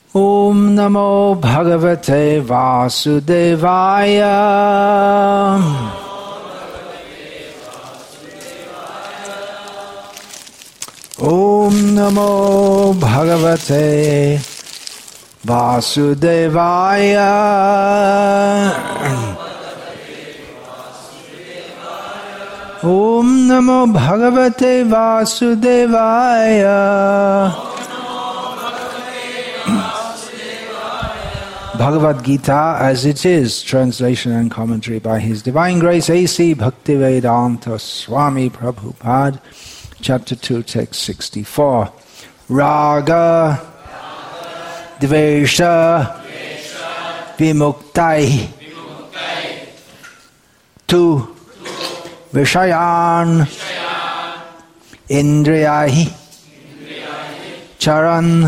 Om Namo Bhagavate Vasudevaya. Om Namo Bhagavate Vasudevaya. Om Namo Bhagavate Vasudevaya. Bhagavad Gita as it is, translation and commentary by His Divine Grace A.C. Bhaktivedanta Swami Prabhupada, Chapter 2, Text 64. Raga, Dvesha, Vimuktai, Tu, Vishayan, Indriyai, Charan,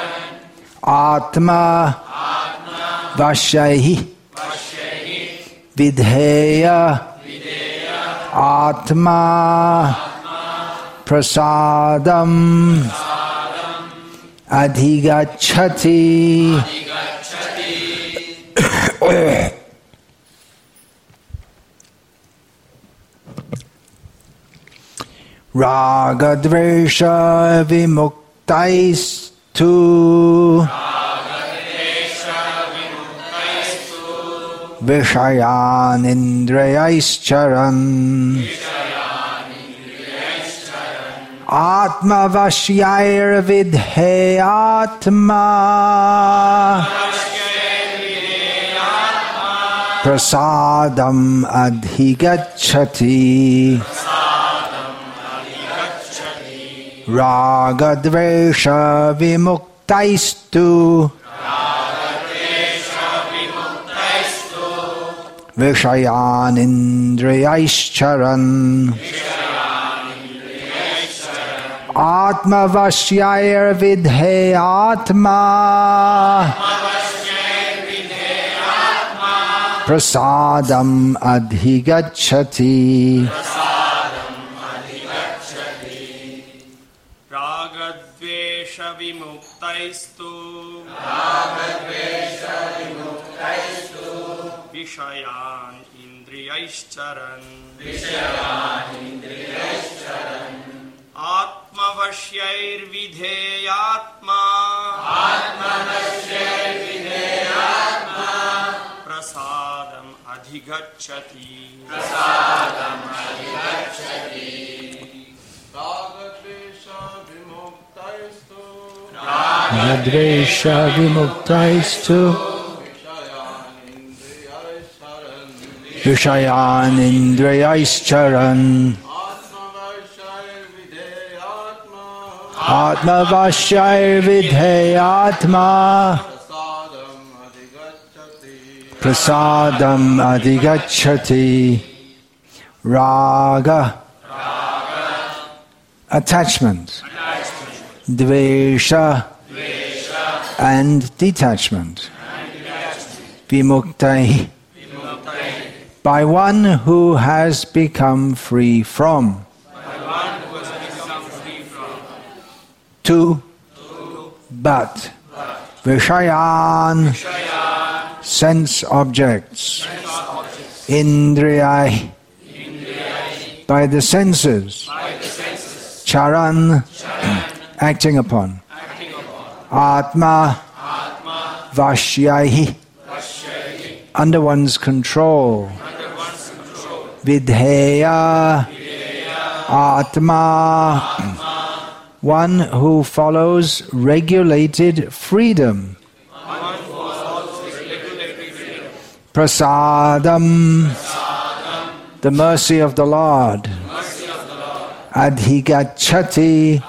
Atma, Vashyahi, Vidheya, Atma, Prasadam, Adhigachati. Ragadvesha vimuktais-tu Vishayan indriyais-charan Atma vashyair vidheyatma Prasadam adhigachati. Ragadvesha vimuktais-tu Vishayan indriyais-charan Atma vashyair vidheyatma Prasadam adhigachati. Ragadvesha vimuktais-tu Vishayan indriyais-charan Atma vashyair vidheyatma Prasadam adhigachati. Ragadvesha vimuktais-tu Vishayan indriyais-charan Atma vashyair vidheyatma Prasadam adhigachati. Raga, attachment. Dvesha, and detachment. Vimuktai, by one who has become free from. Tu, but. Vishayan, sense objects. Indriyai, by the senses. Charan, acting upon. Atma, Vashyahi, under one's control. Vidheya, Atma, one who follows regulated freedom. Prasadam, the mercy of the Lord. Adhigachati,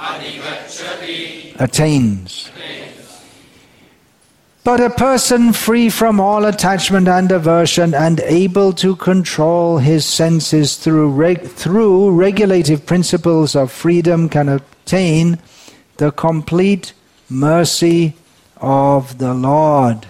attains. But a person free from all attachment and aversion and able to control his senses through regulative principles of freedom can obtain the complete mercy of the Lord.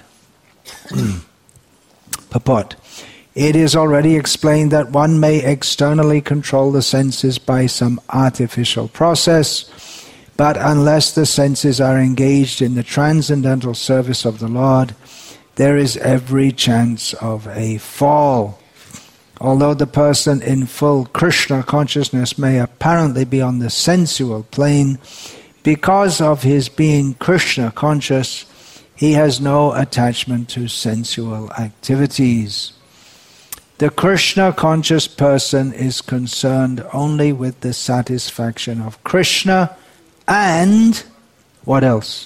Purport. It is already explained that one may externally control the senses by some artificial process, But unless the senses are engaged in the transcendental service of the Lord, there is every chance of a fall. Although the person in full Krishna consciousness may apparently be on the sensual plane, because of his being Krishna conscious, he has no attachment to sensual activities. The Krishna conscious person is concerned only with the satisfaction of Krishna and what else?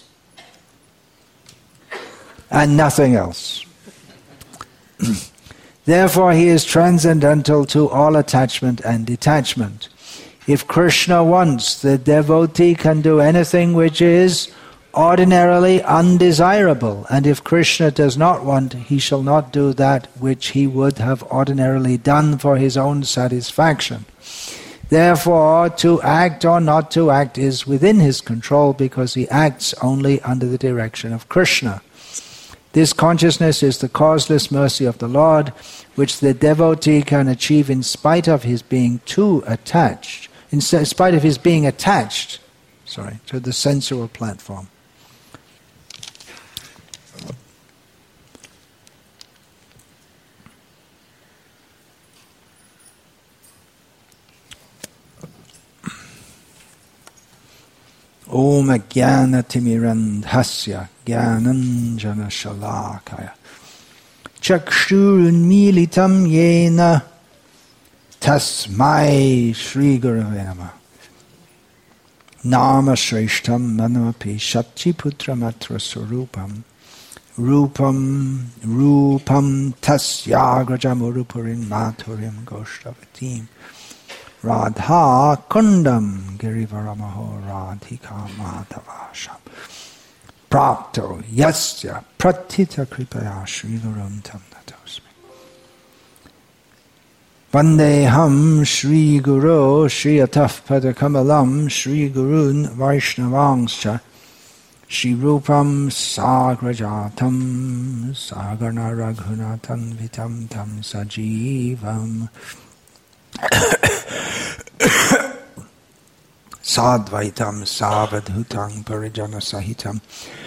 And nothing else. Therefore he is transcendental to all attachment and detachment. If Krishna wants, the devotee can do anything which is ordinarily undesirable, and if Krishna does not want, he shall not do that which he would have ordinarily done for his own satisfaction. Therefore, to act or not to act is within his control, because he acts only under the direction of Krishna. This consciousness is the causeless mercy of the Lord, which the devotee can achieve in spite of his being attached to the sensual platform. Om Jnana-timirandhasya Jnananjana Shalakaya Chakshurunmilitam Yena Tasmai Shri Gurave Namah Nama Shreshtam Manamapi Shachiputramatra Surupam Rupam Tasyagrajamurupurin Maturim Goshtavatim Radha Kundam Girivaramaho Radhika Madhavasham Prapto Yasya Pratita Kripaya Srivaram Tam Natosmi Vandeham Shri Guru Shri Ataf Padakamalam Shri Gurun Vaishnavangscha Shri Rupam Sagrajatam Sagarna Raghunatan Vitam Tam Sajivam Sadvaitam Savadhutam Parijana Sahitam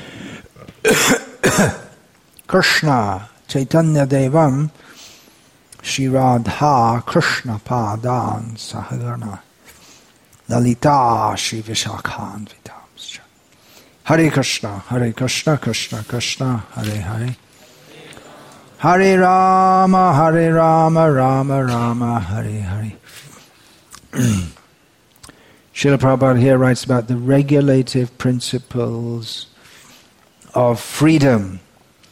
Krishna Chaitanya Devam Shri Radha Krishna Padan Sahagana Lalita Shri Vishakhan Vitamscha Hare Krishna Krishna Krishna Hare Hare Hare Rama Rama Rama Hare Hare. Srila Prabhupada here writes about the regulative principles of freedom,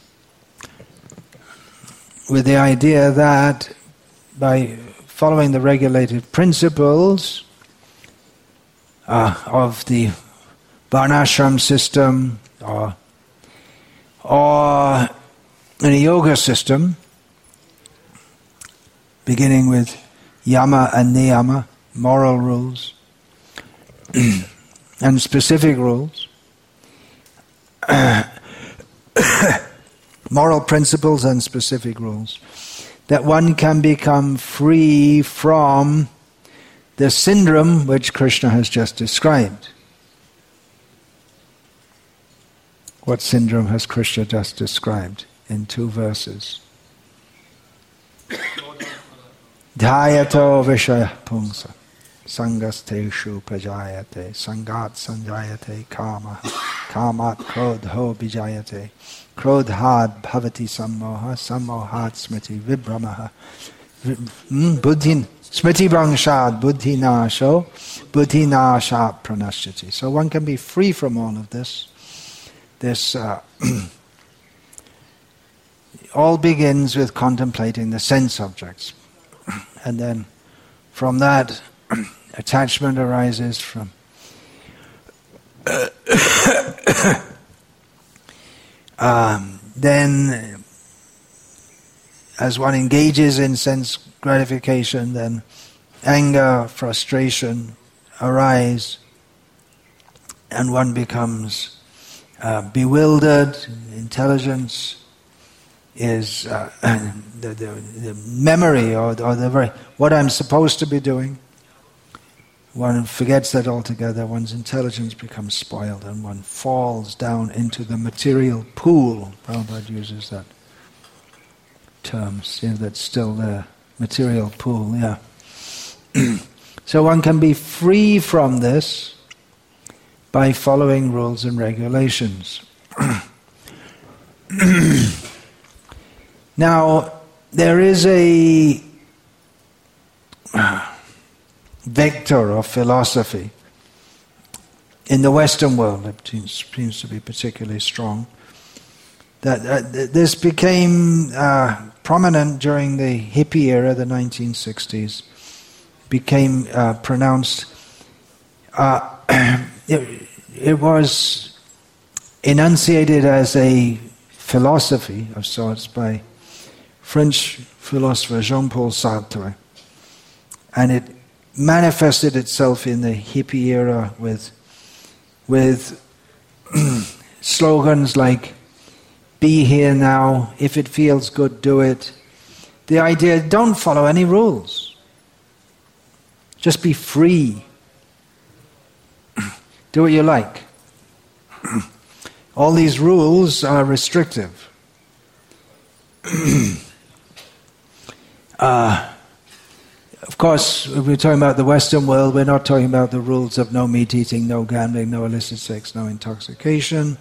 with the idea that by following the regulative principles of the Varnashram system or in a yoga system, beginning with yama and niyama, moral rules, and specific rules, moral principles and specific rules, that one can become free from the syndrome which Krishna has just described. What syndrome has Krishna just described in 2 verses? Dhyato vishaya pungsa sangasteshu pajayate sangat sanjayate kama kamat krodho bijayate krodhad bhavati sammoha sammohat smriti vibhramaha buddhin smriti brangshad buddhi nasho buddhi nashat pranashyati. So one can be free from all of this. This all begins with contemplating the sense objects. And then from that, attachment arises from then as one engages in sense gratification, then anger, frustration arise, and one becomes bewildered. Intelligence is the memory or the very what I'm supposed to be doing, one forgets that altogether, one's intelligence becomes spoiled and one falls down into the material pool. Prabhupada uses that term, that's still there. Material pool, yeah. So one can be free from this by following rules and regulations. Now, there is a vector of philosophy in the Western world that seems to be particularly strong. That this became prominent during the hippie era, the 1960s. Became pronounced. It was enunciated as a philosophy of sorts by French philosopher Jean-Paul Sartre, and it manifested itself in the hippie era with slogans like "Be here now. If it feels good, do it." The idea: don't follow any rules. Just be free. Do what you like. All these rules are restrictive. Of course, if we're talking about the Western world, we're not talking about the rules of no meat eating, no gambling, no illicit sex, no intoxication.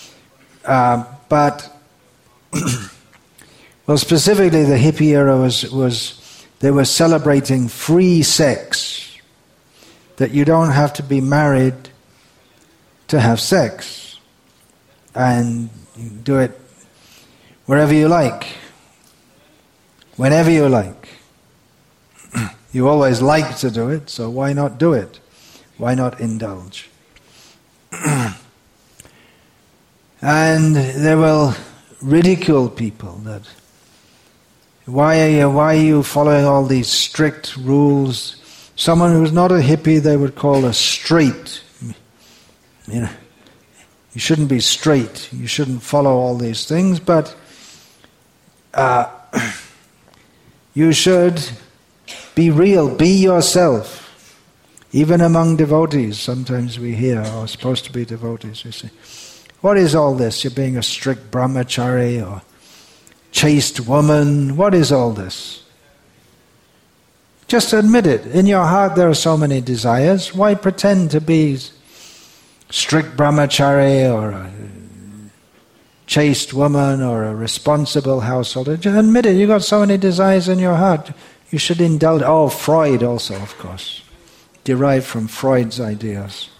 But, well, specifically the hippie era was they were celebrating free sex, that you don't have to be married to have sex, and you do it wherever you like, whenever you like. You always like to do it, so why not do it? Why not indulge? And they will ridicule people that why are you following all these strict rules? Someone who's not a hippie they would call a straight. You know, you shouldn't be straight. You shouldn't follow all these things, but you should be real, be yourself. Even among devotees, sometimes we hear, supposed to be devotees, we say, what is all this? You're being a strict brahmachari or chaste woman. What is all this? Just admit it. In your heart there are so many desires. Why pretend to be strict brahmachari or a chaste woman or a responsible householder? Just admit it. You've got so many desires in your heart. You should indulge. Oh, Freud also, of course. Derived from Freud's ideas.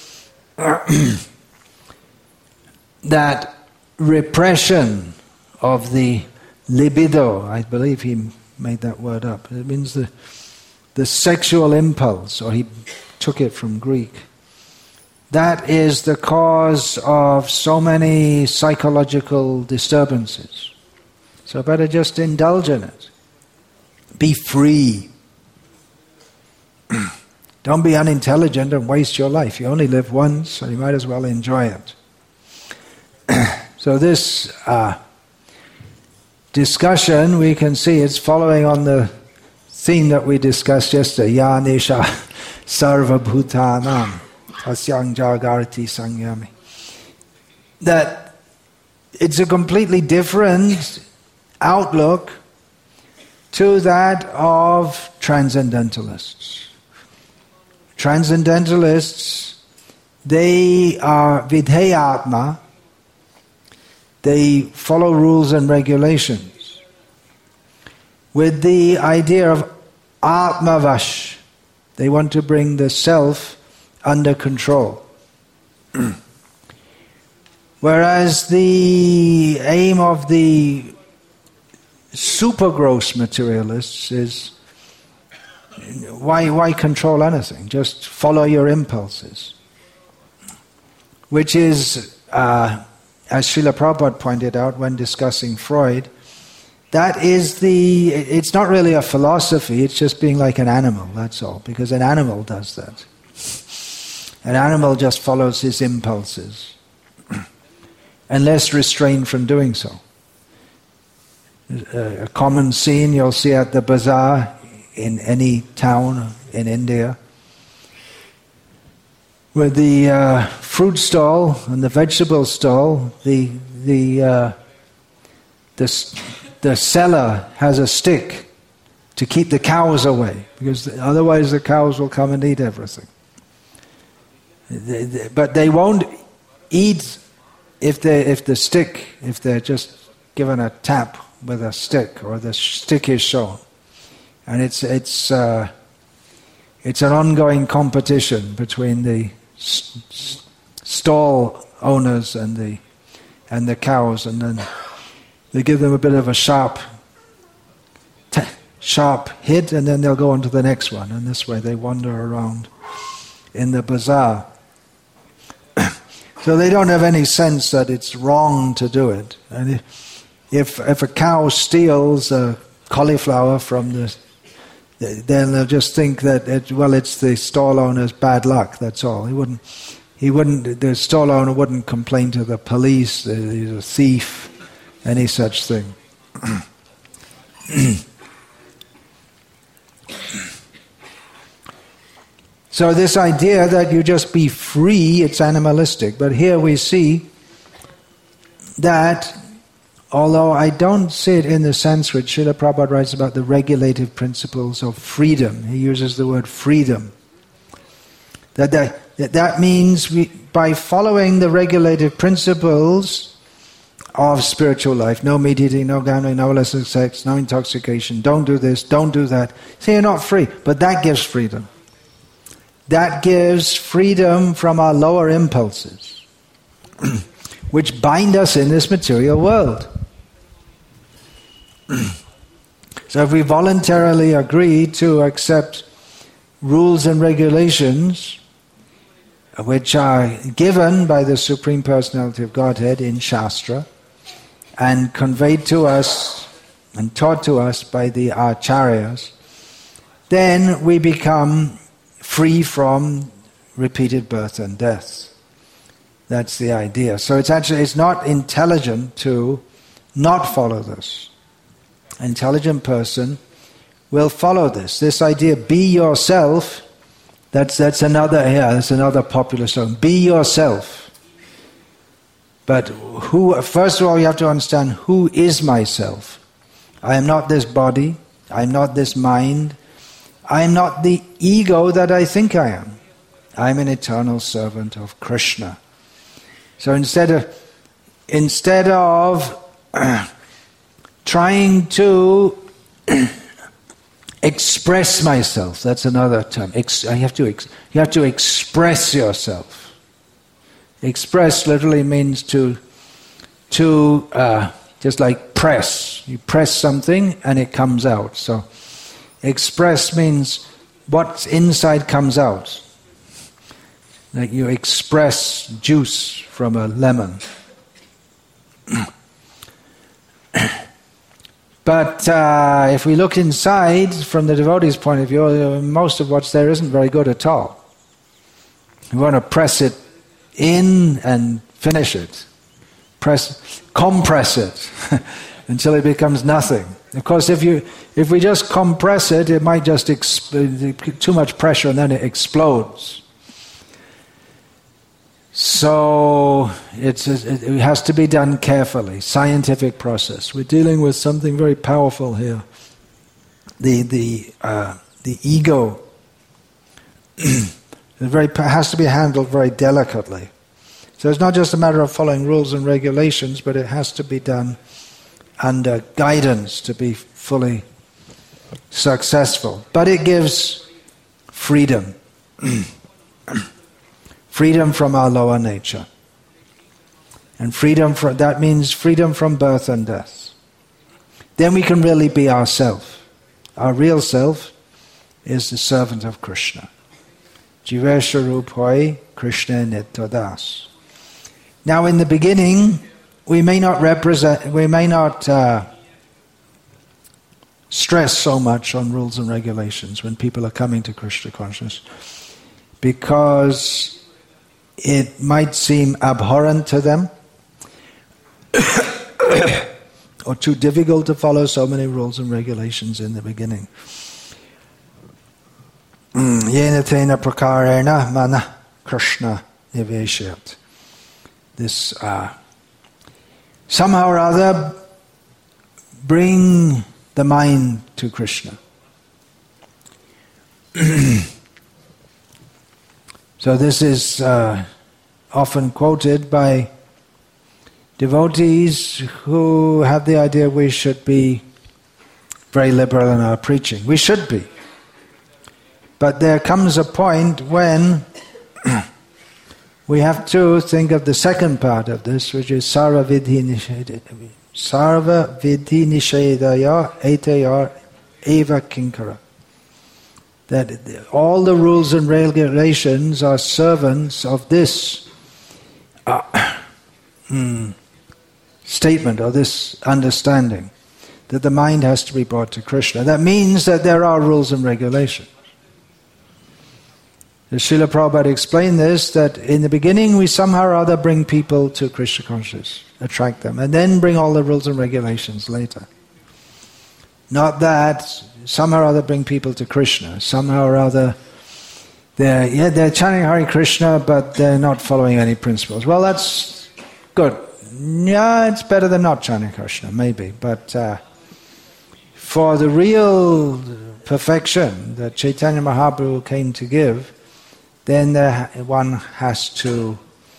That repression of the libido, I believe he made that word up. It means the sexual impulse, or he took it from Greek. That is the cause of so many psychological disturbances. So better just indulge in it. Be free. Don't be unintelligent and waste your life. You only live once, so you might as well enjoy it. So this discussion, we can see it's following on the theme that we discussed yesterday. Ya Nisha Sarva Bhutanam Tasyang Jagarti Sangyami. That it's a completely different outlook to that of transcendentalists. Transcendentalists, they are vidheyatma, they follow rules and regulations with the idea of atmavash. They want to bring the self under control. Whereas the aim of the super gross materialists is why control anything? Just follow your impulses. Which is, as Srila Prabhupada pointed out when discussing Freud, that is it's not really a philosophy, it's just being like an animal, that's all. Because an animal does that. An animal just follows his impulses. And less restrained from doing so. A common scene you'll see at the bazaar in any town in India. with the fruit stall and the vegetable stall, the seller has a stick to keep the cows away, because otherwise the cows will come and eat everything. But they won't eat if they're just given a tap with a stick, or the stick is shown. And it's an ongoing competition between the stall owners and the cows, and then they give them a bit of a sharp hit, and then they'll go on to the next one, and this way they wander around in the bazaar. So they don't have any sense that it's wrong to do it. And if a cow steals a cauliflower from then they'll just think that it's the stall owner's bad luck. That's all. The stall owner wouldn't complain to the police. He's a thief, any such thing. So this idea that you just be free, it's animalistic. But here we see that, although I don't see it in the Sanskrit, Srila Prabhupada writes about the regulative principles of freedom. He uses the word freedom. That means by following the regulative principles of spiritual life, no meat eating, no gambling, no illicit sex, no intoxication, don't do this, don't do that. So you're not free, but that gives freedom. That gives freedom from our lower impulses, which bind us in this material world. So if we voluntarily agree to accept rules and regulations which are given by the Supreme Personality of Godhead in Shastra and conveyed to us and taught to us by the Acharyas, then we become free from repeated birth and death. That's the idea. So it's not intelligent to not follow this. An intelligent person will follow this. This idea, be yourself, that's another popular song. Be yourself. But first of all, you have to understand, who is myself? I am not this body. I am not this mind. I am not the ego that I think I am. I am an eternal servant of Krishna. So instead of trying to express myself, that's another term. You have to express yourself. Express literally means to just like press. You press something and it comes out. So express means what's inside comes out. Like you express juice from a lemon. But if we look inside, from the devotee's point of view, most of what's there isn't very good at all. We want to press it in and finish it. Compress it until it becomes nothing. Of course, if we just compress it, it might just too much pressure and then it explodes. So it has to be done carefully, scientific process. We're dealing with something very powerful here. The ego has to be handled very delicately. So it's not just a matter of following rules and regulations, but it has to be done under guidance to be fully successful. But it gives freedom. Freedom from our lower nature. And that means freedom from birth and death. Then we can really be ourselves. Our real self is the servant of Krishna. Jivesharupoi Krishna Nityadas. Now in the beginning, we may not stress so much on rules and regulations when people are coming to Krishna consciousness, because it might seem abhorrent to them or too difficult to follow so many rules and regulations in the beginning. Yena tena prakarena mana Krishna niveshyat. This somehow or other bring the mind to Krishna. So this is often quoted by devotees who have the idea we should be very liberal in our preaching. We should be. But there comes a point when we have to think of the second part of this, which is sarva vidhi nishedaya etayar eva kinkara. That all the rules and regulations are servants of this statement or this understanding that the mind has to be brought to Krishna. That means that there are rules and regulations. The Srila Prabhupada explained this, that in the beginning we somehow or other bring people to Krishna consciousness, attract them, and then bring all the rules and regulations later. Not that somehow or other bring people to Krishna. Somehow or other they're chanting Hare Krishna, but they're not following any principles. Well, that's good. Yeah, it's better than not chanting Krishna, maybe. But for the real perfection that Chaitanya Mahaprabhu came to give, then one has to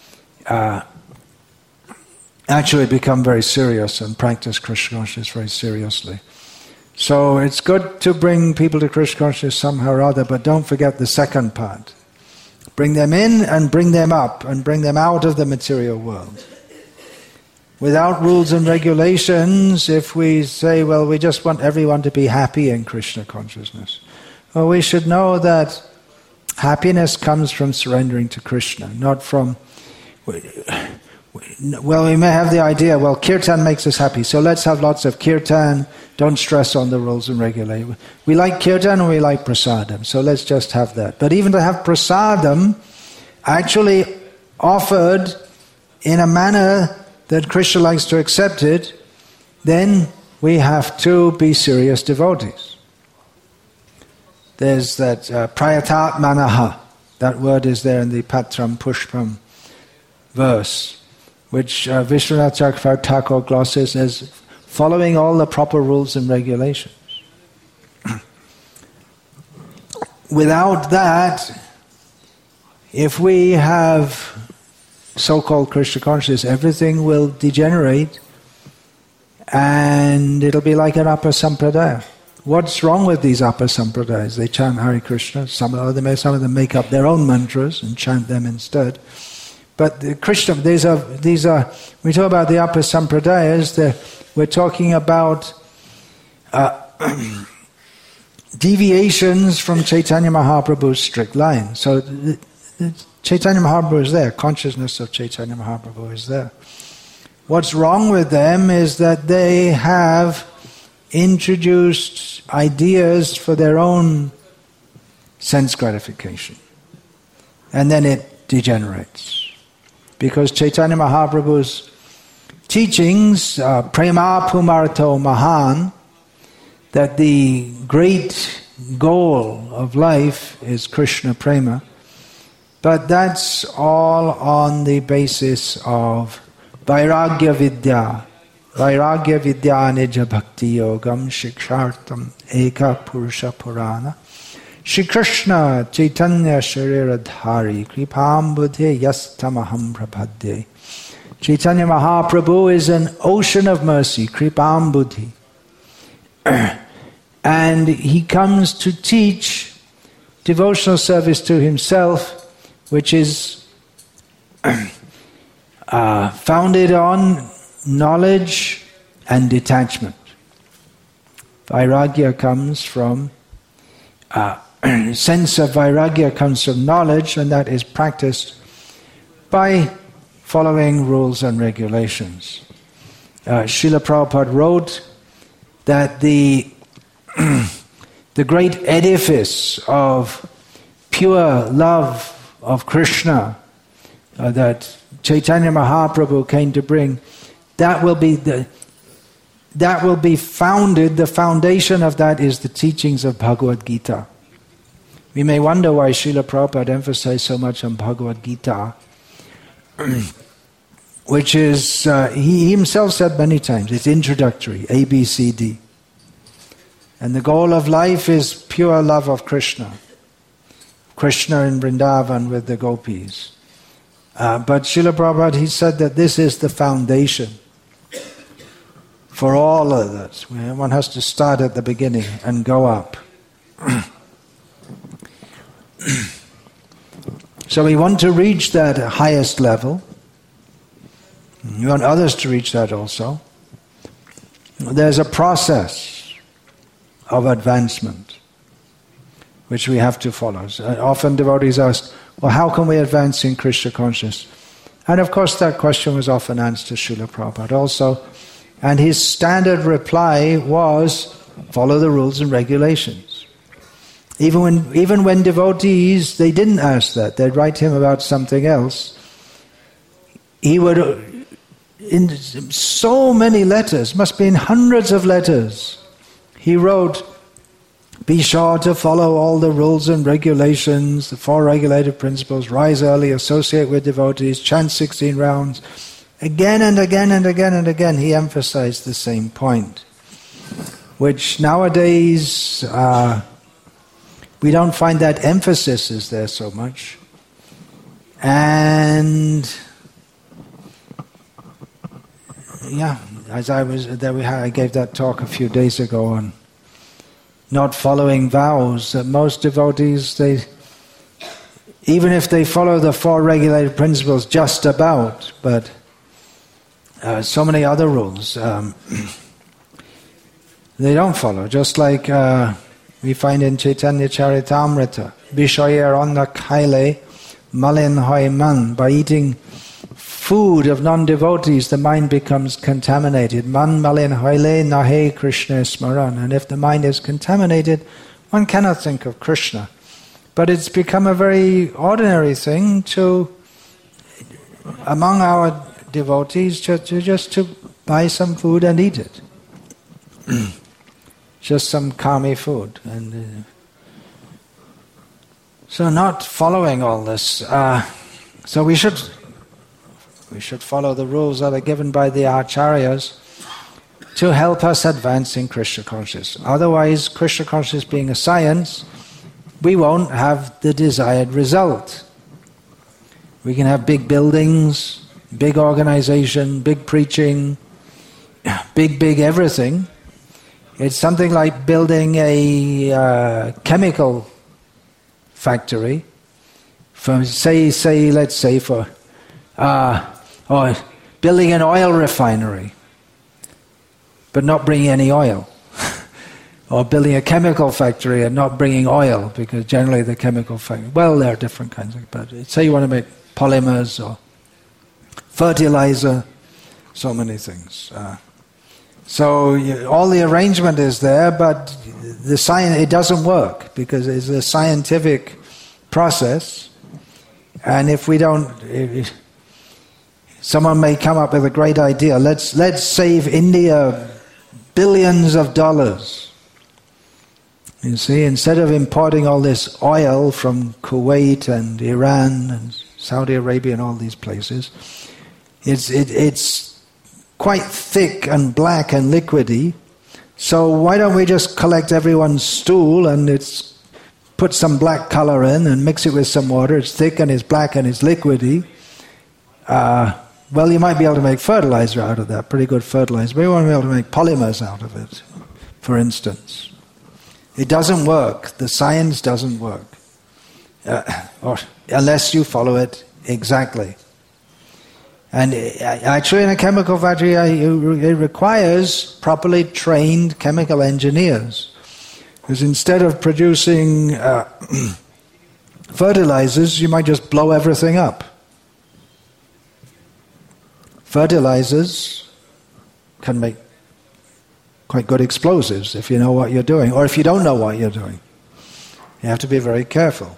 actually become very serious and practice Krishna consciousness very seriously. So it's good to bring people to Krishna consciousness somehow or other, but don't forget the second part. Bring them in and bring them up and bring them out of the material world. Without rules and regulations, if we say, well, we just want everyone to be happy in Krishna consciousness, well, we should know that happiness comes from surrendering to Krishna, not from... Well, we may have the idea, well, kirtan makes us happy, so let's have lots of kirtan, don't stress on the rules and regulations. We like kirtan and we like prasadam, so let's just have that. But even to have prasadam actually offered in a manner that Krishna likes to accept it, then we have to be serious devotees. There's that prayatat manaha, that word is there in the Patram Pushpam verse, which Vishwanath Chakravarti Thakur glosses as following all the proper rules and regulations. Without that, if we have so-called Krishna consciousness, everything will degenerate and it'll be like an upper sampradaya. What's wrong with these upper sampradayas? They chant Hare Krishna, some of them make up their own mantras and chant them instead. But the Krishna, these are we talk about the upper sampradayas, we're talking about deviations from Chaitanya Mahaprabhu's strict line. So Chaitanya Mahaprabhu is there, consciousness of Chaitanya Mahaprabhu is there. What's wrong with them is that they have introduced ideas for their own sense gratification. And then it degenerates. Because Chaitanya Mahaprabhu's teachings, prema pumarto mahan, that the great goal of life is Krishna prema, but that's all on the basis of vairagya vidya. Vairagya vidya nija bhakti yogam shikshartam eka purusha purana. Shri Krishna Chaitanya Shariradhari Kripam Buddhe Yastamaham Prapadde. Chaitanya Mahaprabhu is an ocean of mercy, Kripam Buddhi. And he comes to teach devotional service to himself, which is founded on knowledge and detachment. Vairagya comes from sense of vairagya comes from knowledge, and that is practiced by following rules and regulations. Srila Prabhupada wrote that the great edifice of pure love of Krishna that Chaitanya Mahaprabhu came to bring, that will be founded, the foundation of that is the teachings of Bhagavad Gita. We may wonder why Srila Prabhupada emphasized so much on Bhagavad Gita, which is, he himself said many times, it's introductory, A, B, C, D. And the goal of life is pure love of Krishna. Krishna in Vrindavan with the gopis. But Srila Prabhupada, he said that this is the foundation for all of this. One has to start at the beginning and go up. So we want to reach that highest level. We want others to reach that also. There's a process of advancement which we have to follow. So often devotees ask, well, how can we advance in Krishna consciousness? And of course that question was often answered to Srila Prabhupada also. And his standard reply was, follow the rules and regulations. Even when devotees, they didn't ask that, they'd write him about something else, he would, in so many letters, must be in hundreds of letters, he wrote, be sure to follow all the rules and regulations, the 4 regulative principles, rise early, associate with devotees, chant 16 rounds. Again and again and again and again he emphasized the same point, which nowadays we don't find that emphasis is there so much. And yeah, as I gave that talk a few days ago on not following vows. Most devotees, even if they follow the 4 regulated principles just about, but so many other rules they don't follow. Just like we find in Chaitanya Charitamrita, Vishaya Onna Kaile Malin Hoi Man. By eating food of non-devotees, the mind becomes contaminated. Man malin hoile nahe Krishna smaran. And if the mind is contaminated, one cannot think of Krishna. But it's become a very ordinary thing to, among our devotees, just to buy some food and eat it. Just some kami food. And so not following all this. So we should follow the rules that are given by the acharyas to help us advance in Krishna consciousness. Otherwise, Krishna consciousness being a science, we won't have the desired result. We can have big buildings, big organization, big preaching, big everything. It's something like building a chemical factory from, let's say for or building an oil refinery, but not bringing any oil. Or building a chemical factory and not bringing oil, because generally the chemical factory, well, there are different kinds of, but say you want to make polymers or fertilizer, so many things. So all the arrangement is there, but the science, it doesn't work, because it's a scientific process, and if we don't... Someone may come up with a great idea. Let's save India billions of dollars. You see, instead of importing all this oil from Kuwait and Iran and Saudi Arabia and all these places, it's quite thick and black and liquidy. So why don't we just collect everyone's stool and put some black color in and mix it with some water? It's thick and it's black and it's liquidy. Well, you might be able to make fertilizer out of that, pretty good fertilizer, but you won't be able to make polymers out of it, for instance. It doesn't work. The science doesn't work. Or unless you follow it exactly. And actually in a chemical factory, it requires properly trained chemical engineers. Because instead of producing fertilizers, you might just blow everything up. Fertilizers can make quite good explosives if you know what you're doing, or if you don't know what you're doing. You have to be very careful.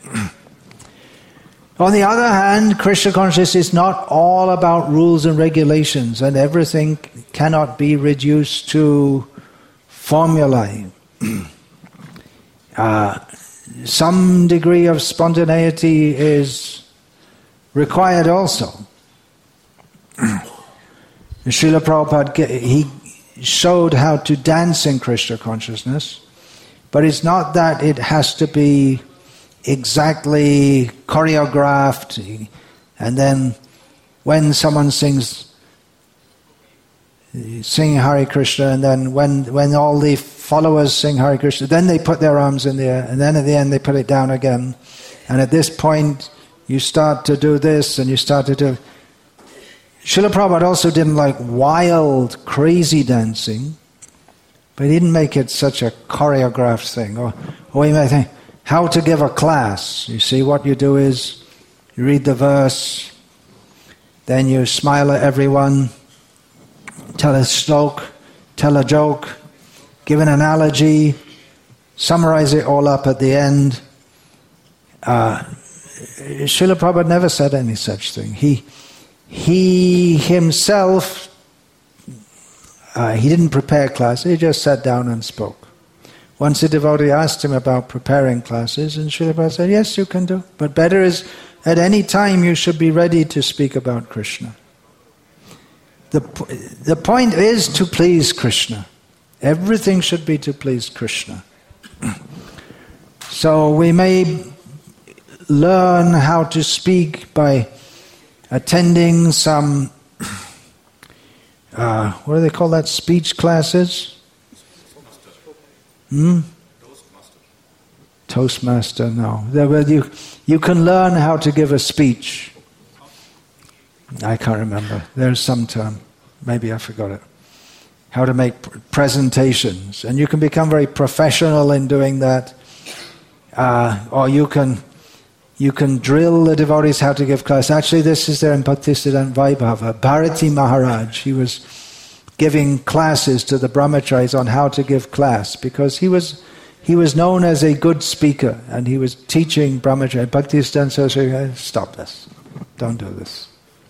On the other hand, Krishna consciousness is not all about rules and regulations, and everything cannot be reduced to formulae. some degree of spontaneity is required also. Srila Prabhupada, he showed how to dance in Krishna consciousness, but it's not that it has to be exactly choreographed, and then when someone sing Hare Krishna, and then when all the followers sing Hare Krishna, then they put their arms in the air, and then at the end they put it down again. And at this point, you start to do this, and you start to do... Srila Prabhupada also didn't like wild, crazy dancing, but he didn't make it such a choreographed thing. Or you may think, how to give a class. You see, what you do is, you read the verse, then you smile at everyone, tell a slok, tell a joke, give an analogy, summarize it all up at the end. Srila Prabhupada never said any such thing. He himself, he didn't prepare classes, he just sat down and spoke. Once a devotee asked him about preparing classes, and Srila Prabhupada said, yes, you can do. But better is, at any time you should be ready to speak about Krishna. The point is to please Krishna. Everything should be to please Krishna. So we may learn how to speak by attending some, what do they call that, speech classes? Toastmaster, no. You can learn how to give a speech. I can't remember. There's some term. Maybe I forgot it. How to make presentations. And you can become very professional in doing that. Or you can drill the devotees how to give class. Actually, this is there in Bhaktisiddhanta Vaibhava. Bharati Maharaj, he was giving classes to the brahmacharis on how to give class, because he was known as a good speaker, and he was teaching brahmacharis. Bhaktisiddhanta Saraswati, stop this. Don't do this.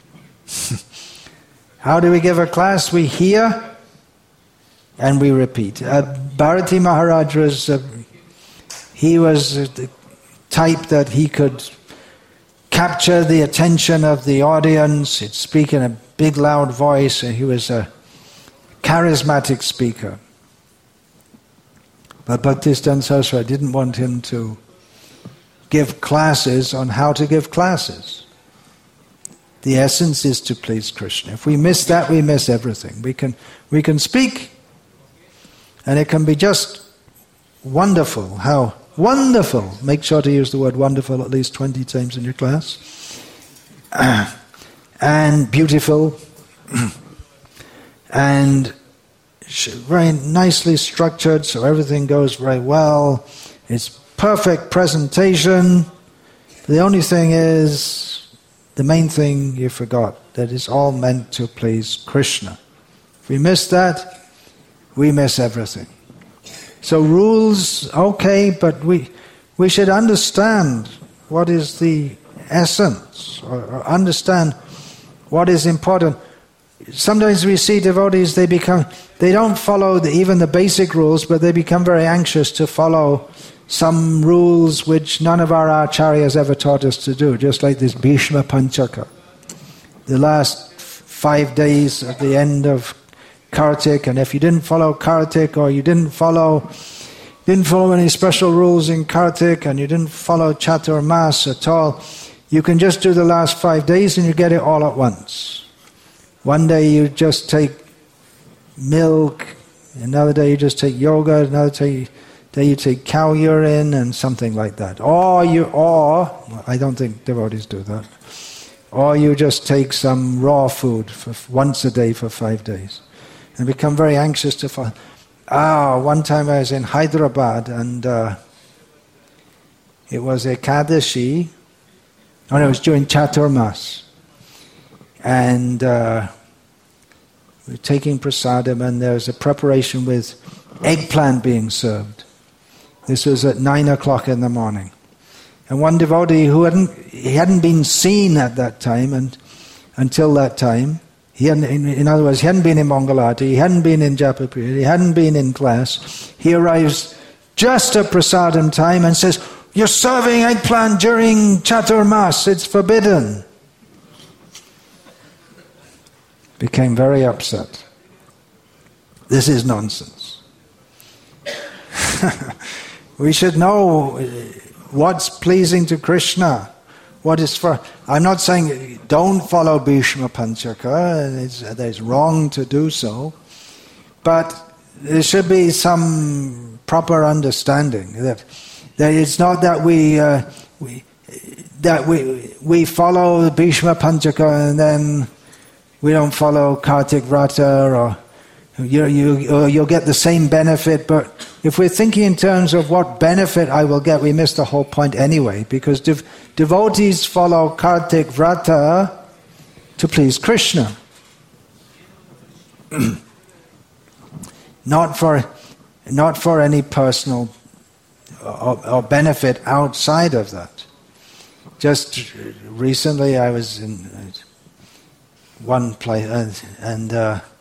How do we give a class? We hear and we repeat. Bharati Maharaj was the type that he could capture the attention of the audience. He'd speak in a big loud voice, and he was a charismatic speaker. But Bhaktisiddhanta Saraswati didn't want him to give classes on how to give classes. The essence is to please Krishna. If we miss that, we miss everything. We can speak, and it can be just wonderful. How wonderful! Make sure to use the word wonderful at least 20 times in your class. And beautiful. And very nicely structured, so everything goes very well. It's perfect presentation. The only thing is, the main thing you forgot, that it's all meant to please Krishna. If we miss that, we miss everything. So rules, okay, but we should understand what is the essence, or understand what is important. Sometimes we see devotees, they don't follow even the basic rules, but they become very anxious to follow some rules which none of our acharyas ever taught us to do, just like this Bhishma Panchaka. The last 5 days at the end of Kartik, and if you didn't follow Kartik, or you didn't follow any special rules in Kartik, and you didn't follow Chaturmas at all, you can just do the last 5 days and you get it all at once. One day you just take milk, another day you just take yoga, another day you take cow urine and something like that. Or I don't think devotees do that. Or you just take some raw food for once a day for 5 days. And become very anxious to follow. One time I was in Hyderabad, and it was Ekadashi. Oh no, it was during Chaturmas. And we're taking prasadam, and there was a preparation with eggplant being served. This was at 9 o'clock in the morning. And one devotee who hadn't been seen at that time, and until that time, in other words, he hadn't been in Mangalarti, he hadn't been in Japa period, he hadn't been in class. He arrives just at prasadam time and says, You're serving eggplant during Chaturmas, it's forbidden. Became very upset. This is nonsense. We should know what's pleasing to Krishna. What is for... I'm not saying don't follow Bhishma Panchaka, it's wrong to do so, but there should be some proper understanding that it's not that we follow the Bhishma Panchaka and then we don't follow Kartik Vrata, or you'll get the same benefit, but if we're thinking in terms of what benefit I will get, we miss the whole point anyway, because devotees follow Kartik Vrata to please Krishna. Not for any personal or benefit outside of that. Just recently I was in one place and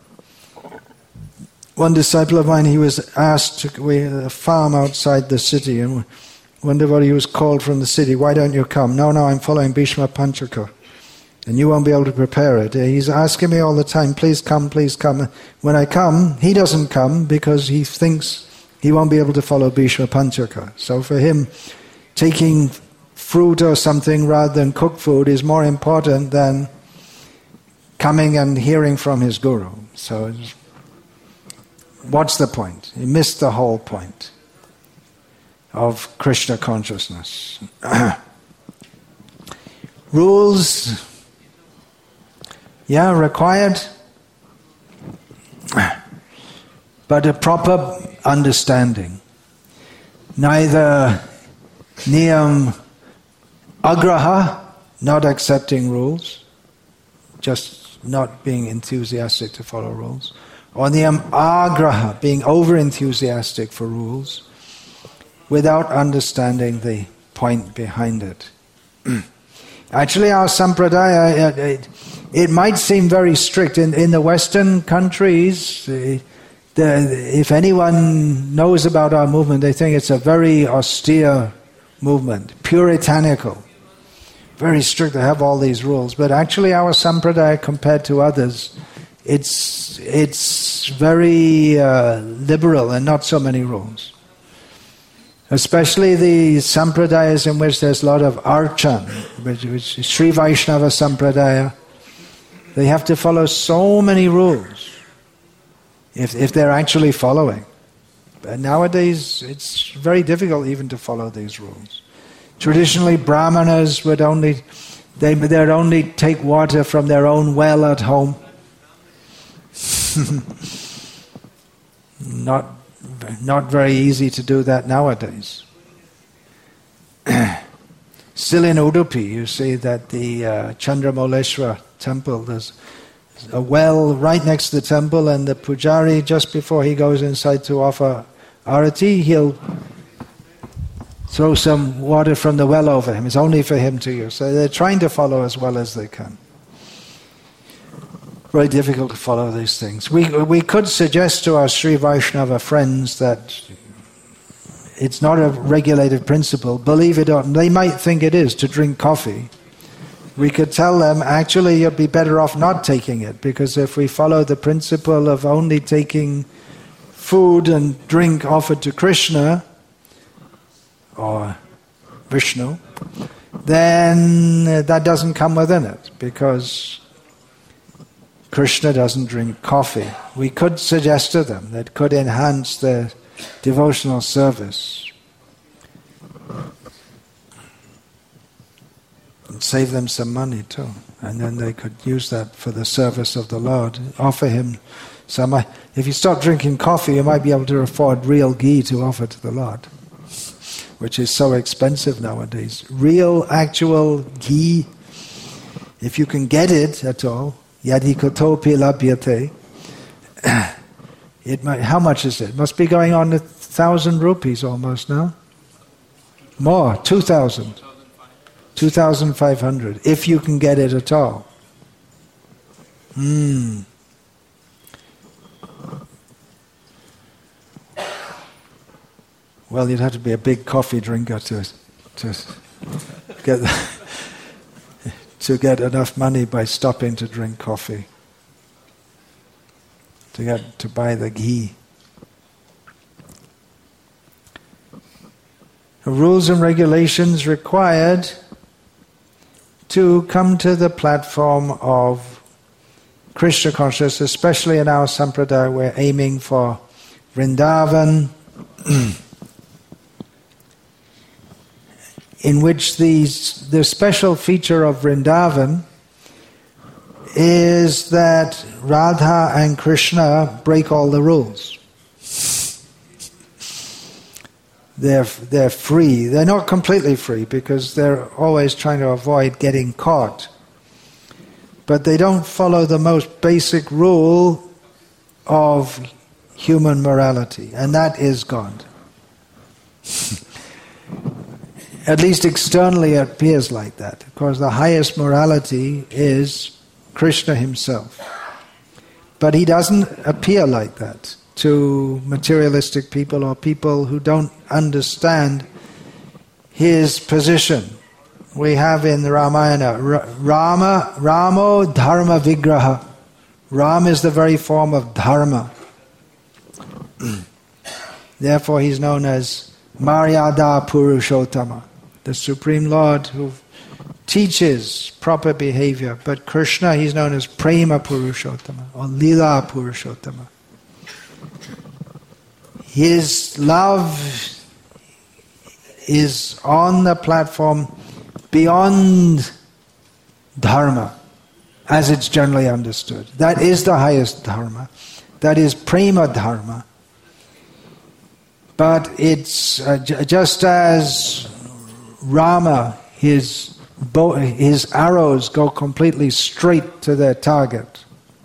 one disciple of mine, he was asked, we had a farm outside the city, and one devotee was called from the city, why don't you come? No, I'm following Bhishma Panchaka, and you won't be able to prepare it. He's asking me all the time, please come, please come. When I come, he doesn't come because he thinks he won't be able to follow Bhishma Panchaka. So for him, taking fruit or something rather than cooked food is more important than coming and hearing from his guru. So what's the point? He missed the whole point of Krishna consciousness. Rules, required, but a proper understanding. Neither niyam agraha, not accepting rules, just not being enthusiastic to follow rules, or niyam agraha, being over-enthusiastic for rules without understanding the point behind it. Actually, our sampradaya, it might seem very strict. In the Western countries, if anyone knows about our movement, they think it's a very austere movement, puritanical, very strict. They have all these rules. But actually, our sampradaya, compared to others, it's very liberal and not so many rules. Especially the sampradayas in which there's a lot of archan, which is Sri Vaishnava sampradaya. They have to follow so many rules if they're actually following. But nowadays it's very difficult even to follow these rules. Traditionally, brahmanas would only take water from their own well at home. Not very easy to do that nowadays. Still in Udupi, you see that the Chandramoleshwar temple, there's a well right next to the temple, and the pujari, just before he goes inside to offer arati, he'll throw some water from the well over him. It's only for him to use. So they're trying to follow as well as they can. Very difficult to follow these things. We could suggest to our Sri Vaishnava friends that it's not a regulated principle. Believe it or not, they might think it is to drink coffee. We could tell them, actually, you'd be better off not taking it, because if we follow the principle of only taking food and drink offered to Krishna or Vishnu, then that doesn't come within it, because Krishna doesn't drink coffee. We could suggest to them that could enhance their devotional service and save them some money too. And then they could use that for the service of the Lord. Offer him some. If you stop drinking coffee, you might be able to afford real ghee to offer to the Lord, which is so expensive nowadays. Real, actual ghee, if you can get it at all. Yadi kotopi labhyate. How much is it? Must be going on 1,000 rupees almost now. More, 2,000. 2,500, if you can get it at all. Well, you'd have to be a big coffee drinker to to get enough money by stopping to drink coffee, to buy the ghee. Rules and regulations required to come to the platform of Krishna consciousness, especially in our sampradaya. We're aiming for Vrindavan, in which the special feature of Vrindavan is that Radha and Krishna break all the rules. They're free. They're not completely free because they're always trying to avoid getting caught. But they don't follow the most basic rule of human morality, and that is God. At least externally it appears like that. Of course, the highest morality is Krishna himself. But he doesn't appear like that to materialistic people or people who don't understand his position. We have in the Ramayana, Ramo Dharma Vigraha. Ram is the very form of Dharma. Therefore he's known as Maryada Purushottama, the Supreme Lord who teaches proper behavior. But Krishna, he's known as Prema Purushottama or Lila Purushottama. His love is on the platform beyond dharma, as it's generally understood. That is the highest dharma. That is prema dharma. But it's just as Rama, his arrows go completely straight to their target.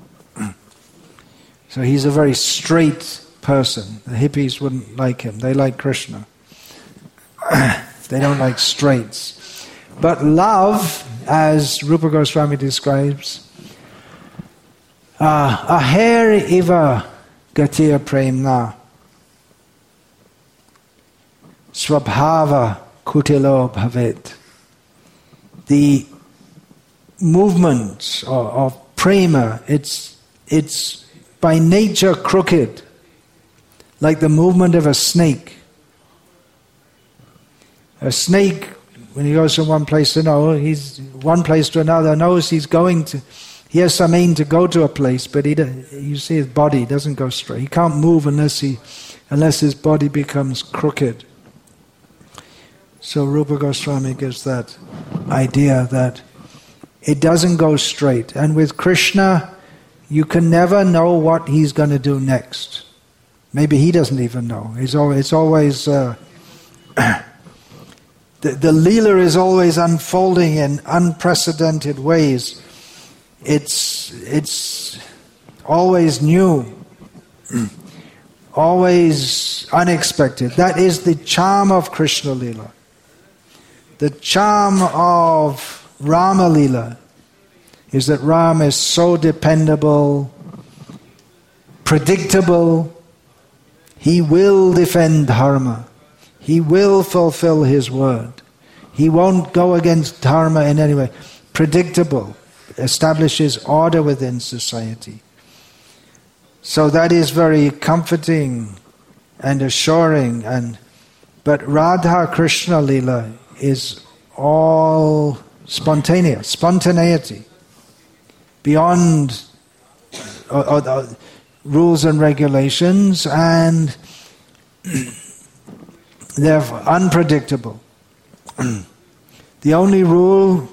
So he's a very straight person. The hippies wouldn't like him. They like Krishna. They don't like straights. But love, as Rupa Goswami describes, aher iva gatiya premna swabhava kutilo bhavet. The movement of prema, it's by nature crooked, like the movement of a snake. A snake, when he goes from one place to another, knows he has some aim to go to a place, but you see his body doesn't go straight. He can't move unless his body becomes crooked. So Rupa Goswami gives that idea that it doesn't go straight. And with Krishna, you can never know what he's going to do next. Maybe he doesn't even know. It's always the Leela is always unfolding in unprecedented ways. It's always new, always unexpected. That is the charm of Krishna Leela. The charm of Rama Leela is that Ram is so dependable, predictable. He will defend dharma. He will fulfill his word. He won't go against dharma in any way. Predictable, establishes order within society. So that is very comforting and assuring. But Radha Krishna Leela is all spontaneity, beyond rules and regulations, and they're unpredictable. The only rule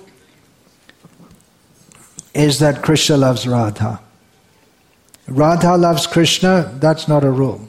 is that Krishna loves Radha. Radha loves Krishna, that's not a rule.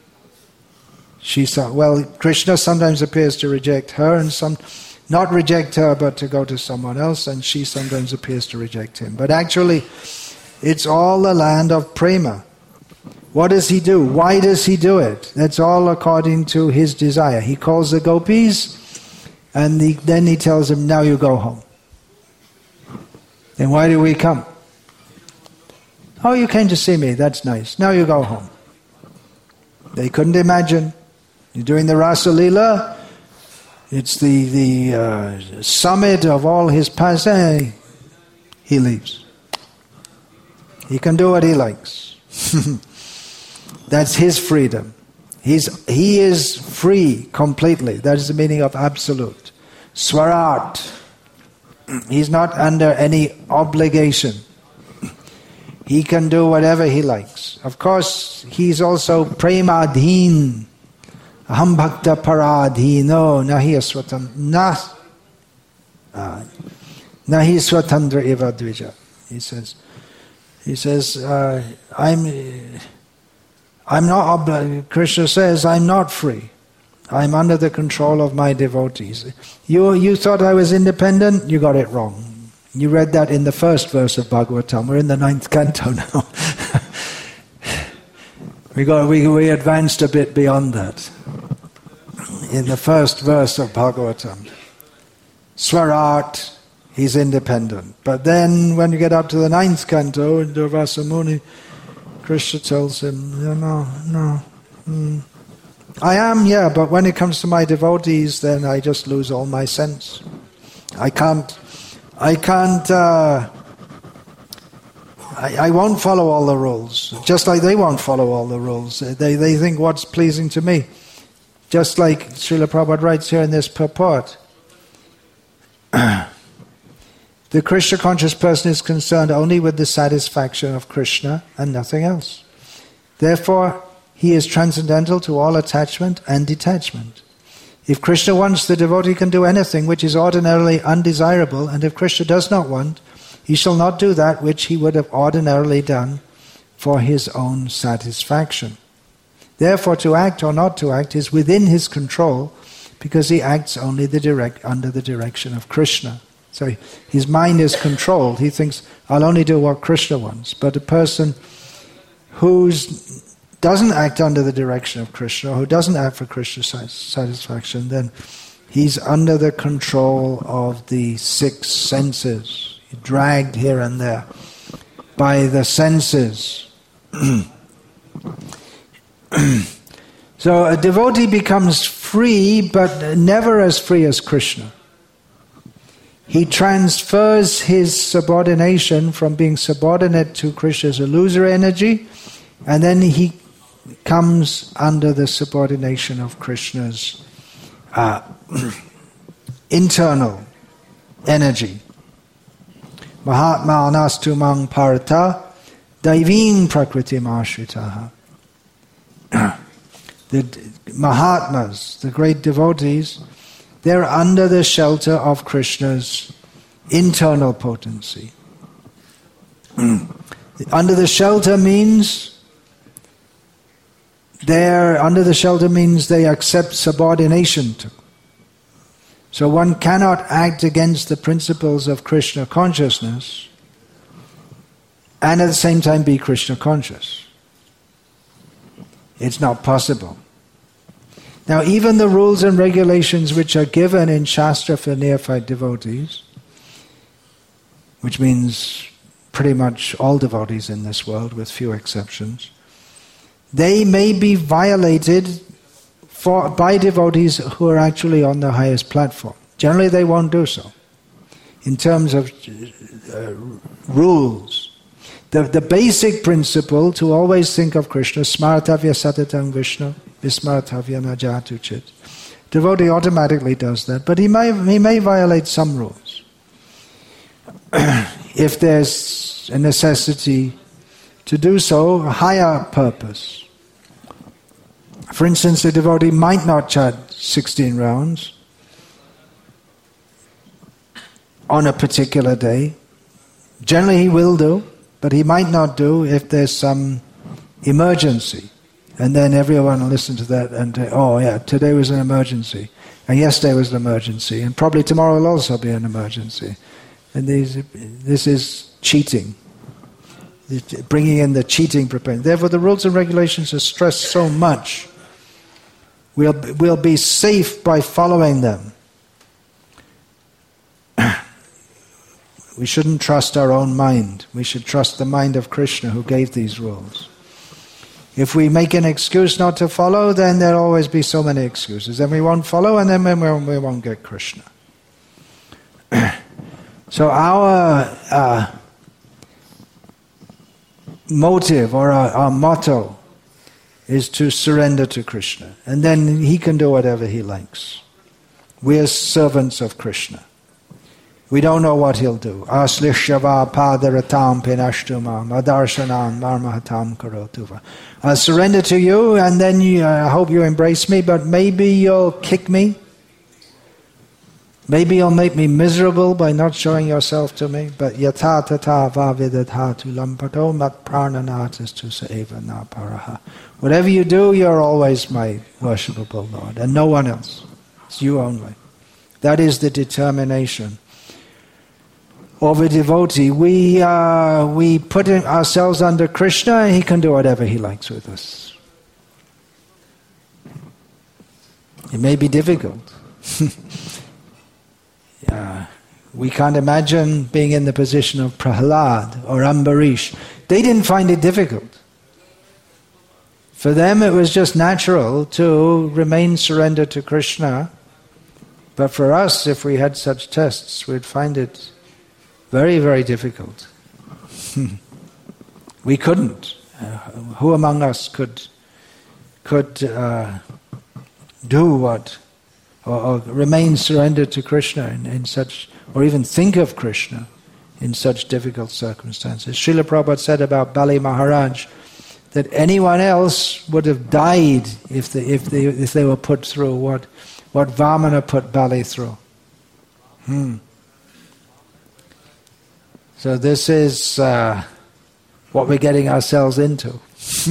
Krishna sometimes appears to reject her, and not reject her, but to go to someone else, and she sometimes appears to reject him. But actually, it's all the land of prema. What does he do? Why does he do it? That's all according to his desire. He calls the gopis, and then he tells them, now you go home. Then why do we come? Oh, you came to see me, that's nice. Now you go home. They couldn't imagine. You're doing the Rasa Leela, It's the summit of all his passé. He leaves. He can do what he likes. That's his freedom. He is free completely. That is the meaning of absolute. Swarat. He's not under any obligation. He can do whatever he likes. Of course, he's also premadhin. Aham bhakta paradhino nahi aswatandra nahi swatandra eva dvija. He says, I'm not, Krishna says, I'm not free. I'm under the control of my devotees. You thought I was independent? You got it wrong. You read that in the first verse of Bhagavatam. We're in the 9th canto now. we advanced a bit beyond that. In the first verse of Bhagavatam, Swarat, he's independent. But then when you get up to the 9th canto, in Durvasa Muni, Krishna tells him, no. I am, but when it comes to my devotees, then I just lose all my sense. I won't follow all the rules, just like they won't follow all the rules. They think what's pleasing to me. Just like Srila Prabhupada writes here in this purport. The Krishna conscious person is concerned only with the satisfaction of Krishna and nothing else. Therefore, he is transcendental to all attachment and detachment. If Krishna wants, the devotee can do anything which is ordinarily undesirable, and if Krishna does not want, he shall not do that which he would have ordinarily done for his own satisfaction. Therefore, to act or not to act is within his control, because he acts only under the direction of Krishna. So his mind is controlled. He thinks, I'll only do what Krishna wants. But a person who doesn't act under the direction of Krishna, who doesn't act for Krishna's satisfaction, then he's under the control of the 6 senses, dragged here and there by the senses. So a devotee becomes free, but never as free as Krishna. He transfers his subordination from being subordinate to Krishna's illusory energy, and then he comes under the subordination of Krishna's internal energy. Mahatma anastu mang parata daiving prakritim ashritaha. The Mahatmas, the great devotees, they're under the shelter of Krishna's internal potency. Under the shelter means they accept subordination to. So one cannot act against the principles of Krishna consciousness and at the same time be Krishna conscious. It's not possible. Now, even the rules and regulations which are given in Shastra for neophyte devotees, which means pretty much all devotees in this world with few exceptions, they may be violated by devotees who are actually on the highest platform. Generally they won't do so. In terms of rules, the basic principle to always think of Krishna, smaratavya satatam Vishnu, vismaratavya najatuchit. Devotee automatically does that, but he may violate some rules. If there's a necessity to do so, a higher purpose. For instance, a devotee might not chant 16 rounds on a particular day. Generally he will do, but he might not do if there's some emergency. And then everyone will listen to that and say, oh yeah, today was an emergency. And yesterday was an emergency. And probably tomorrow will also be an emergency. And this is cheating. Bringing in the cheating preparation. Therefore the rules and regulations are stressed so much. We'll be safe by following them. We shouldn't trust our own mind. We should trust the mind of Krishna who gave these rules. If we make an excuse not to follow, then there'll always be so many excuses. Then we won't follow, and then we won't get Krishna. So our motive or our motto is to surrender to Krishna. And then he can do whatever he likes. We are servants of Krishna. We don't know what he'll do. Aslishava padaratam pinashtumam adarshanam marmahatam karotuva. I'll surrender to you, and then I hope you embrace me, but maybe you'll kick me. Maybe you'll make me miserable by not showing yourself to me. But yatha tata vavidadha tu lampato mat prananatis tu saeva na paraha. Whatever you do, you're always my worshipable Lord, and no one else. It's you only. That is the determination of a devotee. We put ourselves under Krishna, and he can do whatever he likes with us. It may be difficult. We can't imagine being in the position of Prahlad or Ambarish. They didn't find it difficult. For them it was just natural to remain surrendered to Krishna. But for us, if we had such tests, we'd find it very, very difficult. We couldn't. Who among us could do what, or remain surrendered to Krishna in such, or even think of Krishna in such difficult circumstances? Srila Prabhupada said about Bali Maharaj that anyone else would have died if they were put through what Vamana put Bali through. So this is what we're getting ourselves into.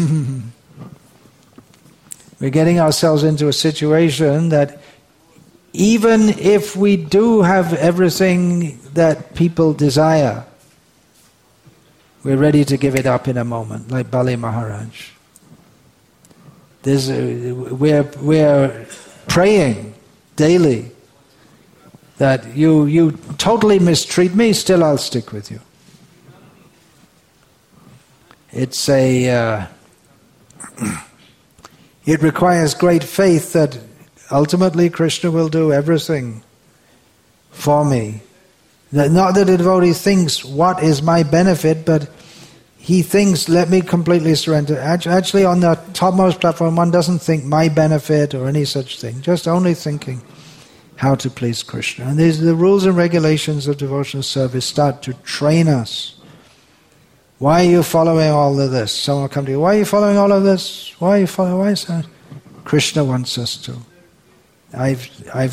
We're getting ourselves into a situation that even if we do have everything that people desire, we're ready to give it up in a moment, like Bali Maharaj. We're praying daily that you totally mistreat me, still I'll stick with you. It's it requires great faith that ultimately Krishna will do everything for me. Not that the devotee thinks, what is my benefit, but he thinks, let me completely surrender. Actually, on the topmost platform, one doesn't think my benefit or any such thing, just only thinking how to please Krishna. And the rules and regulations of devotional service start to train us. Why are you following all of this? Someone will come to you, why are you following all of this? Why are you following? Why is that? Krishna wants us to. I've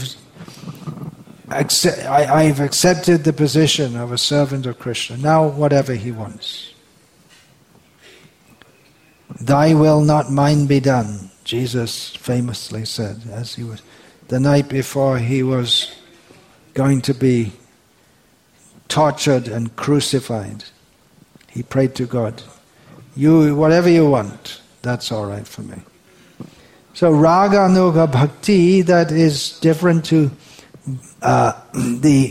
accepted the position of a servant of Krishna. Now whatever he wants. Thy will, not mine, be done, Jesus famously said as he was the night before he was going to be tortured and crucified. He prayed to God, whatever you want, that's all right for me. So Raga Anuga Bhakti, that is different to the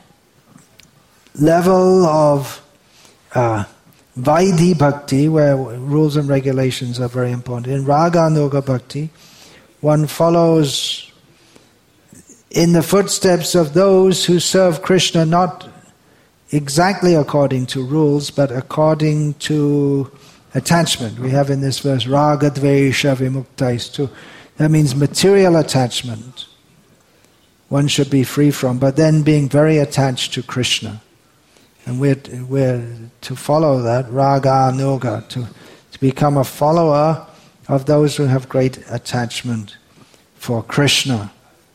level of Vaidhi Bhakti, where rules and regulations are very important. In Raga Anuga Bhakti, one follows in the footsteps of those who serve Krishna not exactly according to rules, but according to attachment. We have in this verse, Raga Dvesha Vimuktaisthu. That means material attachment. One should be free from, but then being very attached to Krishna. And we're to follow that, Raga Anuga, to become a follower of those who have great attachment for Krishna.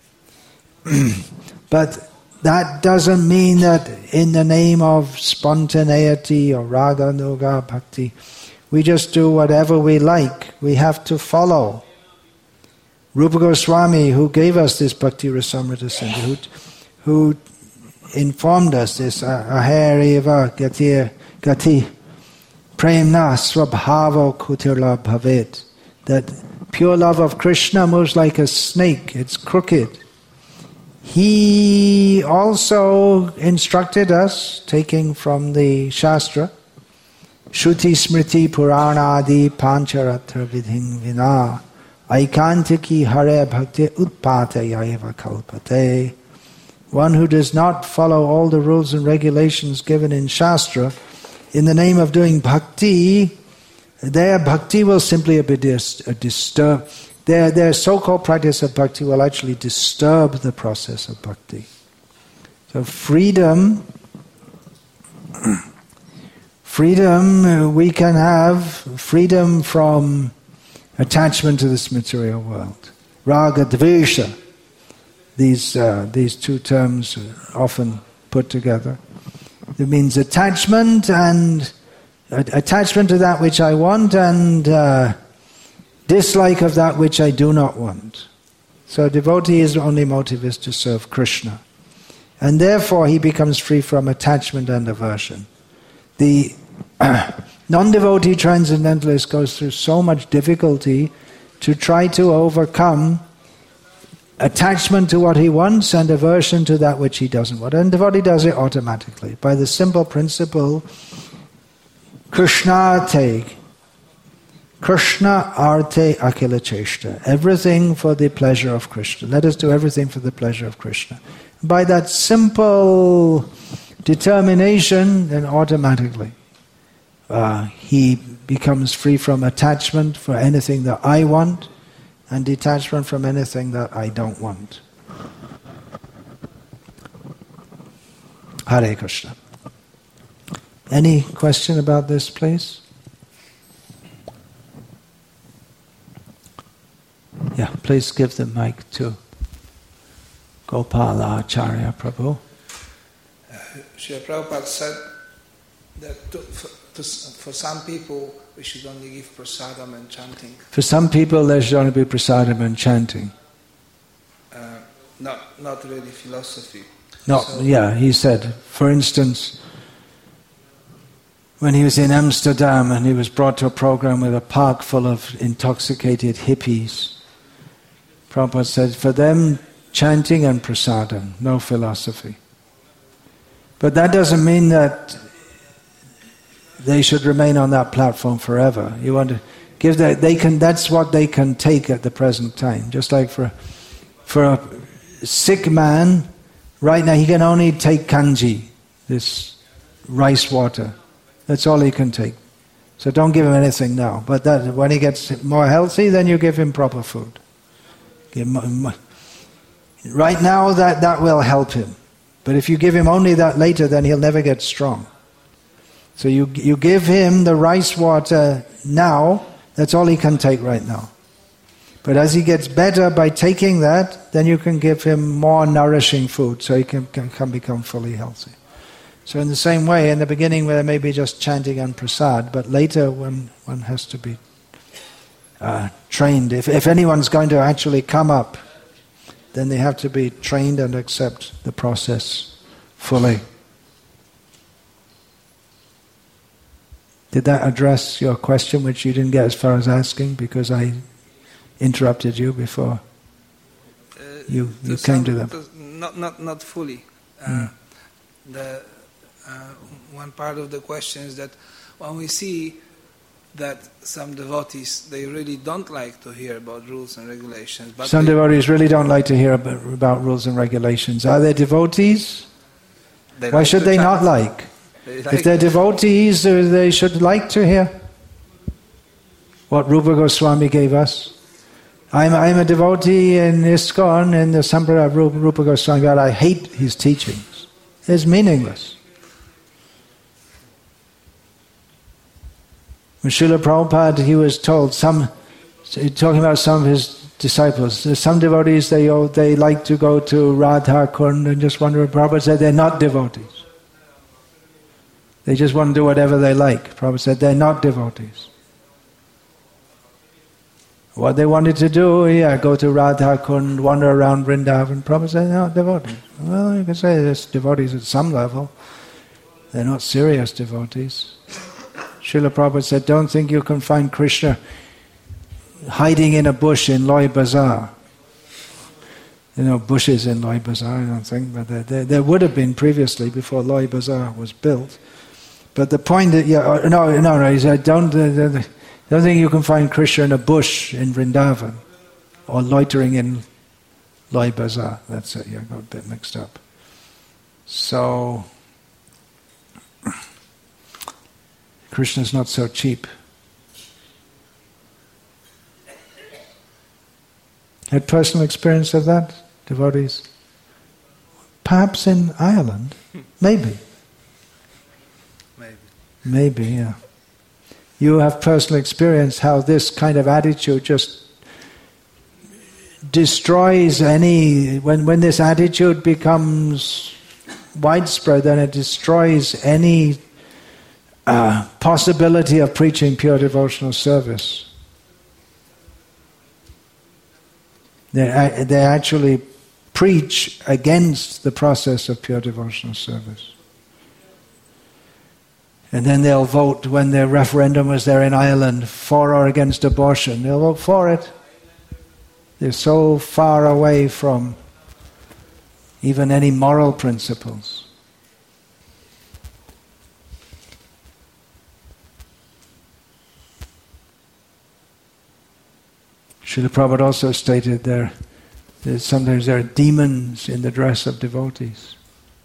But that doesn't mean that in the name of spontaneity or Raga Anuga Bhakti, we just do whatever we like. We have to follow. Rupa Goswami, who gave us this Bhakti Rasamrita Sindhu, who informed us this, Ahariva Gati Premna Swabhava Kutirla Bhavet, that pure love of Krishna moves like a snake, it's crooked. He also instructed us, taking from the Shastra, Shruti Smriti Puranadi Pancharatra Vidhin Vina Aikantiki Hare Bhakti Utpatayaiva Kalpate. One who does not follow all the rules and regulations given in Shastra, in the name of doing bhakti, their bhakti will simply be disturbed. Their so-called practice of bhakti will actually disturb the process of bhakti. So freedom, we can have freedom from attachment to this material world. Raga, dvesha. These two terms are often put together. It means attachment to that which I want and dislike of that which I do not want. So a devotee's only motive is to serve Krishna. And therefore he becomes free from attachment and aversion. The non-devotee transcendentalist goes through so much difficulty to try to overcome attachment to what he wants and aversion to that which he doesn't want. And the devotee does it automatically by the simple principle Krishna arte akila cheshta. Everything for the pleasure of Krishna. Let us do everything for the pleasure of Krishna. By that simple determination, then automatically he becomes free from attachment for anything that I want and detachment from anything that I don't want. Hare Krishna. Any question about this, please? Yeah, please give the mic to Gopala Acharya Prabhu. Srila Prabhupada said that for some people we should only give prasadam and chanting. For some people there should only be prasadam and chanting. Not really philosophy. He said, for instance, when he was in Amsterdam and he was brought to a program with a park full of intoxicated hippies, Prabhupada said, for them, chanting and prasadam, no philosophy. But that doesn't mean that they should remain on that platform forever. You want to give that, that's what they can take at the present time. Just like for a sick man, right now he can only take kanji, this rice water. That's all he can take. So don't give him anything now. But that when he gets more healthy, then you give him proper food. Right now that will help him. But if you give him only that later, then he'll never get strong. So you give him the rice water now, that's all he can take right now. But as he gets better by taking that, then you can give him more nourishing food so he can become fully healthy. So in the same way, in the beginning there may be just chanting and prasad, but later one has to be trained. If anyone's going to actually come up, then they have to be trained and accept the process fully. Did that address your question, which you didn't get as far as asking because I interrupted you before you came to them? Not fully. One part of the question is that when we see that some devotees, they really don't like to hear about rules and regulations. But some devotees really don't like to hear about rules and regulations. Are they devotees? Why should they not like? If they're devotees, they should like to hear what Rupa Goswami gave us. I'm a devotee in ISKCON, in the Sampradaya of Rupa Goswami, but I hate his teachings. It's meaningless. When Srila Prabhupada, he was told, talking about some of his disciples, there's some devotees, they like to go to Radha Kund and just wonder. Prabhupada said they're not devotees. They just want to do whatever they like. Prabhupada said they're not devotees. What they wanted to do, go to Radha Kund, wander around Vrindavan. Prabhupada said they're not devotees. Well, you can say there's devotees at some level. They're not serious devotees. Srila Prabhupada said, don't think you can find Krishna hiding in a bush in Loi Bazaar. Bushes in Loi Bazaar, I don't think, but there would have been previously, before Loi Bazaar was built. But the point that no, he said, don't think you can find Krishna in a bush in Vrindavan or loitering in Loi Bazaar. That's it. You got a bit mixed up. So Krishna's not so cheap. Had personal experience of that, devotees? Perhaps in Ireland, maybe. Maybe, yeah. You have personal experience how this kind of attitude just destroys any... When this attitude becomes widespread, then it destroys any possibility of preaching pure devotional service. They actually preach against the process of pure devotional service. And then they'll vote, when the referendum was there in Ireland, for or against abortion. They'll vote for it. They're so far away from even any moral principles. Srila Prabhupada also stated sometimes there are demons in the dress of devotees.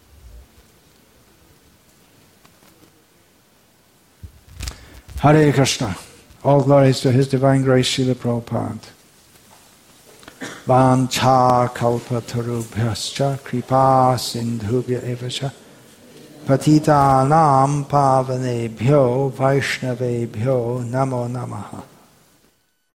Hare Krishna. All glories to His Divine Grace, Srila Prabhupada. Vancha kalpatarubhyascha kripa sindhubhya evacha patitanam pavanebhyo vaishnavebhyo namo namaha.